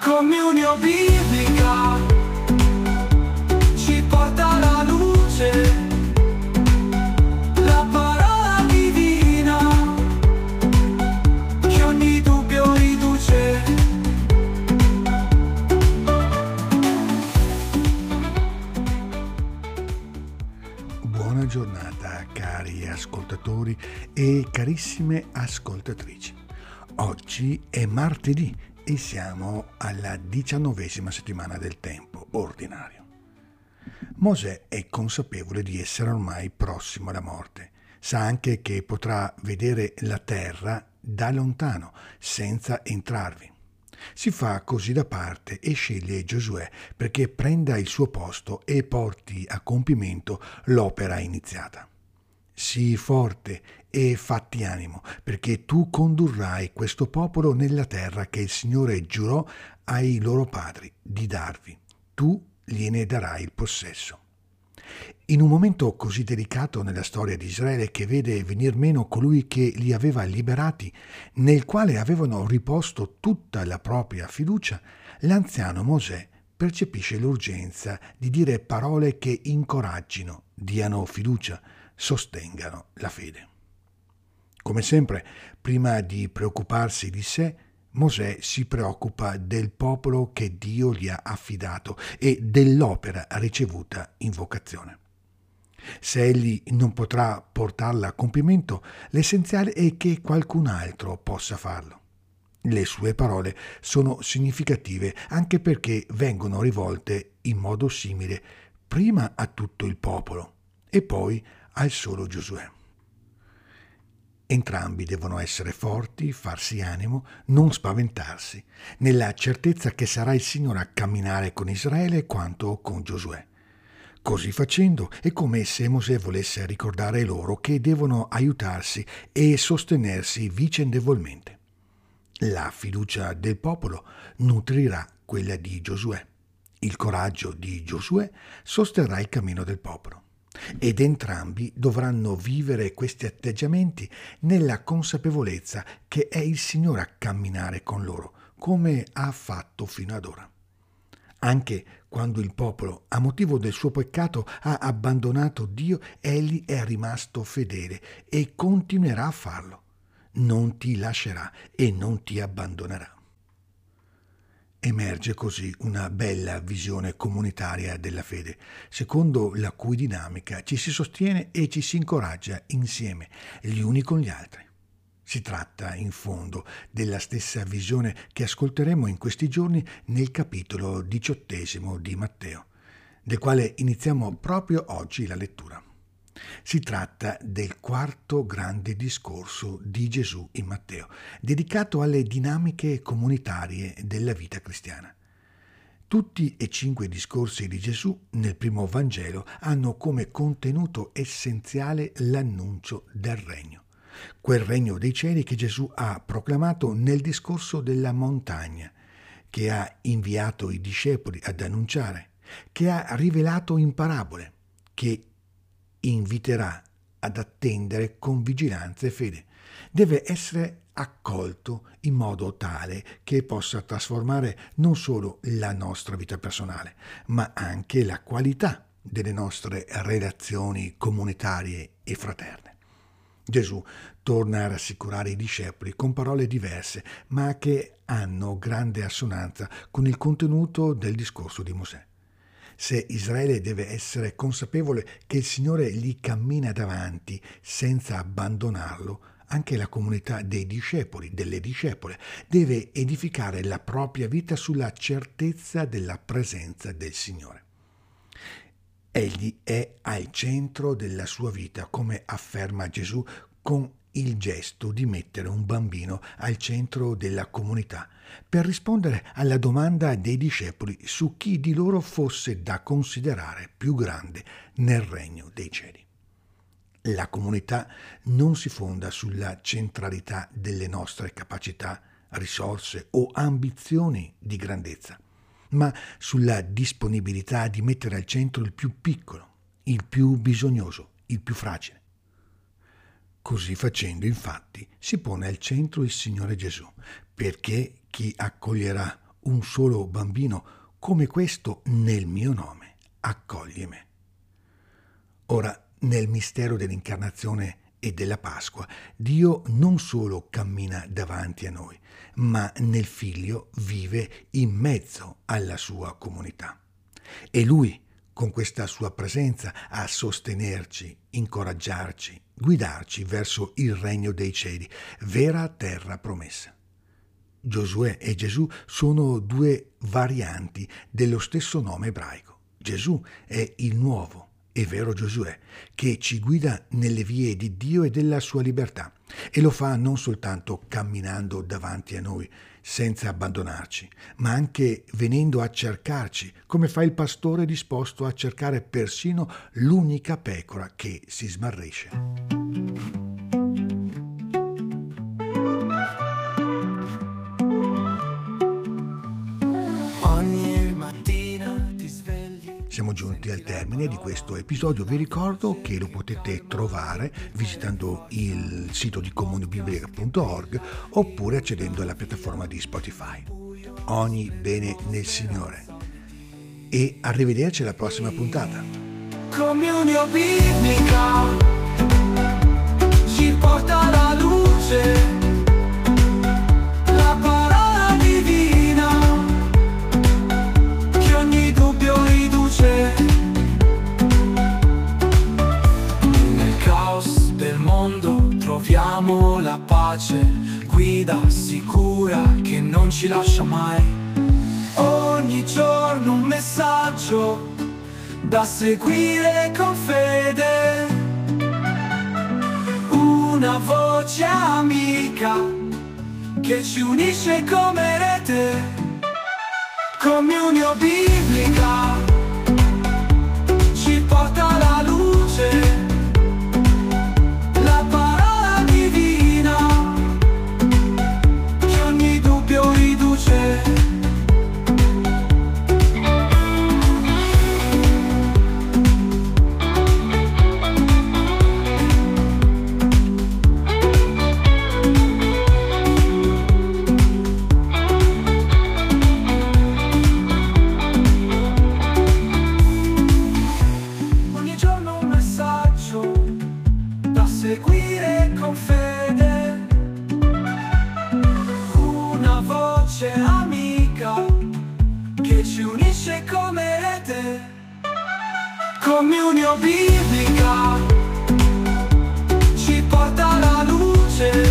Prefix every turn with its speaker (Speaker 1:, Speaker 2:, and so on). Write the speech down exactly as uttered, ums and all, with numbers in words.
Speaker 1: Comunione biblica ci porta alla luce, la parola divina che ogni dubbio riduce.
Speaker 2: Buona giornata cari ascoltatori e carissime ascoltatrici. Oggi è martedì e siamo alla diciannovesima settimana del tempo ordinario. Mosè è consapevole di essere ormai prossimo alla morte. Sa anche che potrà vedere la terra da lontano, senza entrarvi. Si fa così da parte e sceglie Giosuè perché prenda il suo posto e porti a compimento l'opera iniziata. Sii forte e fatti animo, perché tu condurrai questo popolo nella terra che il Signore giurò ai loro padri di darvi. Tu gliene darai il possesso. In un momento così delicato nella storia di Israele, che vede venir meno colui che li aveva liberati, nel quale avevano riposto tutta la propria fiducia, l'anziano Mosè percepisce l'urgenza di dire parole che incoraggino, diano fiducia, sostengano la fede. Come sempre, prima di preoccuparsi di sé, Mosè si preoccupa del popolo che Dio gli ha affidato e dell'opera ricevuta in vocazione. Se egli non potrà portarla a compimento, l'essenziale è che qualcun altro possa farlo. Le sue parole sono significative anche perché vengono rivolte in modo simile prima a tutto il popolo e poi al solo Giosuè. Entrambi devono essere forti, farsi animo, non spaventarsi, nella certezza che sarà il Signore a camminare con Israele quanto con Giosuè. Così facendo è come se Mosè volesse ricordare loro che devono aiutarsi e sostenersi vicendevolmente. La fiducia del popolo nutrirà quella di Giosuè. Il coraggio di Giosuè sosterrà il cammino del popolo. Ed entrambi dovranno vivere questi atteggiamenti nella consapevolezza che è il Signore a camminare con loro, come ha fatto fino ad ora. Anche quando il popolo, a motivo del suo peccato, ha abbandonato Dio, egli è rimasto fedele e continuerà a farlo. Non ti lascerà e non ti abbandonerà. Emerge così una bella visione comunitaria della fede, secondo la cui dinamica ci si sostiene e ci si incoraggia insieme, gli uni con gli altri. Si tratta, in fondo, della stessa visione che ascolteremo in questi giorni nel capitolo diciottesimo di Matteo, del quale iniziamo proprio oggi la lettura. Si tratta del quarto grande discorso di Gesù in Matteo, dedicato alle dinamiche comunitarie della vita cristiana. Tutti e cinque i discorsi di Gesù nel primo Vangelo hanno come contenuto essenziale l'annuncio del regno, quel regno dei cieli che Gesù ha proclamato nel discorso della montagna, che ha inviato i discepoli ad annunciare, che ha rivelato in parabole, che inviterà ad attendere con vigilanza e fede. Deve essere accolto in modo tale che possa trasformare non solo la nostra vita personale, ma anche la qualità delle nostre relazioni comunitarie e fraterne. Gesù torna a rassicurare i discepoli con parole diverse, ma che hanno grande assonanza con il contenuto del discorso di Mosè. Se Israele deve essere consapevole che il Signore gli cammina davanti senza abbandonarlo, anche la comunità dei discepoli, delle discepole, deve edificare la propria vita sulla certezza della presenza del Signore. Egli è al centro della sua vita, come afferma Gesù con il gesto di mettere un bambino al centro della comunità, per rispondere alla domanda dei discepoli su chi di loro fosse da considerare più grande nel regno dei cieli. La comunità non si fonda sulla centralità delle nostre capacità, risorse o ambizioni di grandezza, ma sulla disponibilità di mettere al centro il più piccolo, il più bisognoso, il più fragile. Così facendo, infatti, si pone al centro il Signore Gesù, perché chi accoglierà un solo bambino come questo nel mio nome, accogli me. Ora, nel mistero dell'incarnazione e della Pasqua, Dio non solo cammina davanti a noi, ma nel Figlio vive in mezzo alla sua comunità. E Lui, con questa sua presenza, a sostenerci, incoraggiarci, guidarci verso il regno dei cieli, vera terra promessa. Giosuè e Gesù sono due varianti dello stesso nome ebraico. Gesù è il nuovo e vero Giosuè, che ci guida nelle vie di Dio e della sua libertà, e lo fa non soltanto camminando davanti a noi, senza abbandonarci, ma anche venendo a cercarci, come fa il pastore disposto a cercare persino l'unica pecora che si smarrisce. Siamo giunti al termine di questo episodio. Vi ricordo che lo potete trovare visitando il sito di comunibiblica punto org oppure accedendo alla piattaforma di Spotify. Ogni bene nel Signore e arrivederci alla prossima puntata.
Speaker 1: Comunio biblica ci porta alla luce. Nel caos del mondo troviamo la pace, guida sicura che non ci lascia mai. Ogni giorno un messaggio da seguire con fede, una voce amica che ci unisce come rete. Comunio biblica ci porta alla luce, la parola divina che ogni dubbio riduce. Seguire con fede, una voce amica che ci unisce come rete. Comunio biblica ci porta alla luce.